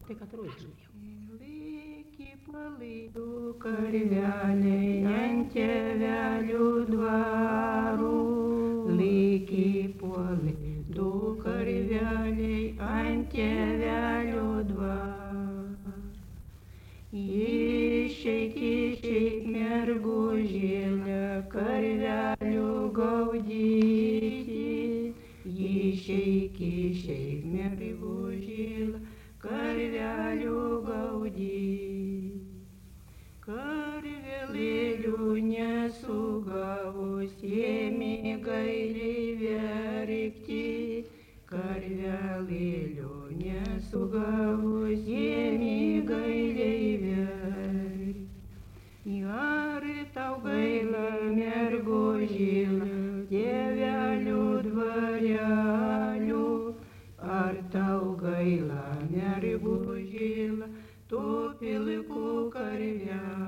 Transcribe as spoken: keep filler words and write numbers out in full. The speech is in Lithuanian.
tai ką rožinė. Lyki palaidų karveliai ant tėvelių dvarų, lyki palaidų karveliai ant tėvelių dvarų. Išeik, išeik, mergužėle, karvelių gaudyti, išeik, išeik, mergužėle, karvelių gaudyti. Karvelėlių nesugavus ėmė gailiai verkti, karvelėlių nesugavus ėmė gailiai verkti. Ar tau gaila, mergužėle, tėvelių dvarelių, ar tau gaila, mergužėle, tų pilkų karvelių?